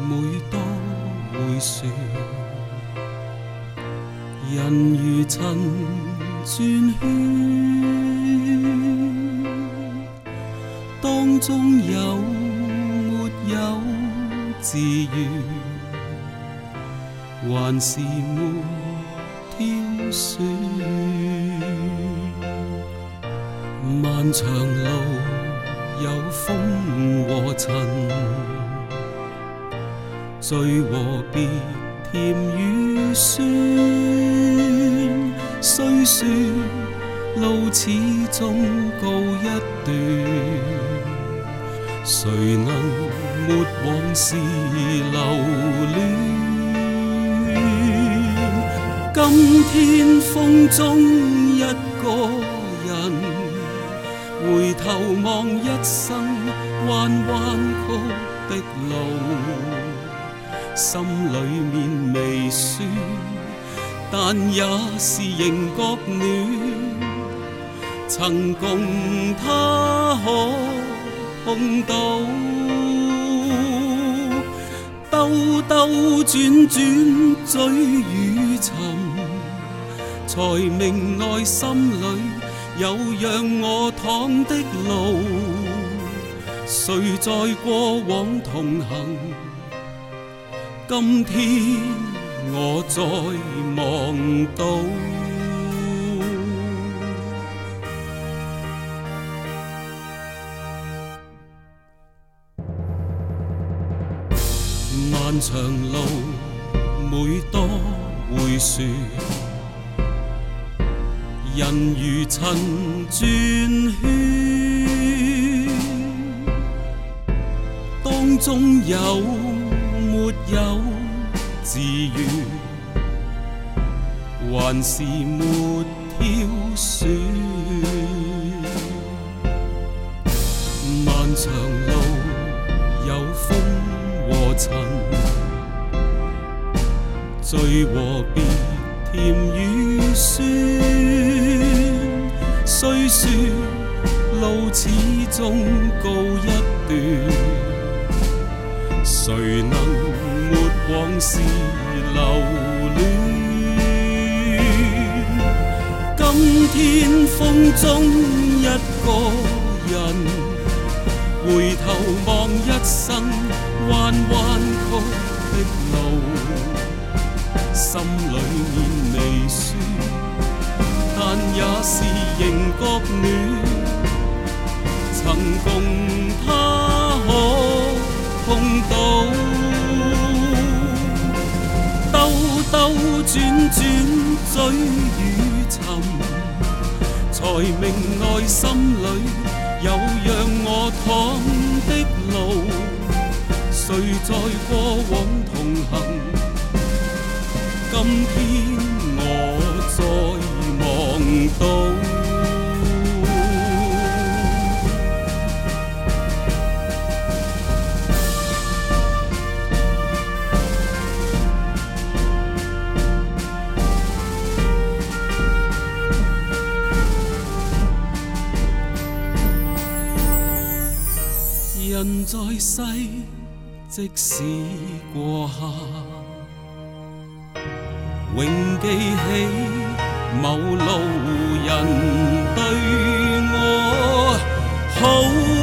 每多會說，人如塵轉圈，當中有沒有自願，還是沒挑選？漫長路有風和塵，聚和別甜與酸，雖說路始終告一段，誰能沒往事留戀？今天風中一個人，回頭望一生彎彎曲的路，心裏面微酸，但也是仍覺暖。曾共他可碰到，兜兜轉轉追與尋，才明內心裏有讓我淌的路。誰在過往同行？今天我再望到，漫長路每多會說，人如塵轉圈，當中有沒有自願，還是沒挑選？漫長路有風和塵，聚和別甜與酸，雖說路始終告一段，誰能沒往事留戀？今天風中一個人，回頭望一生彎彎曲的路，心裏面微酸，但也是仍覺暖。曾共他可碰到，兜兜轉轉追與尋，才明內心裏有讓我淌的路。誰在過往同行？今天我再望到，人在世，即使過客，永記起某路人對我好。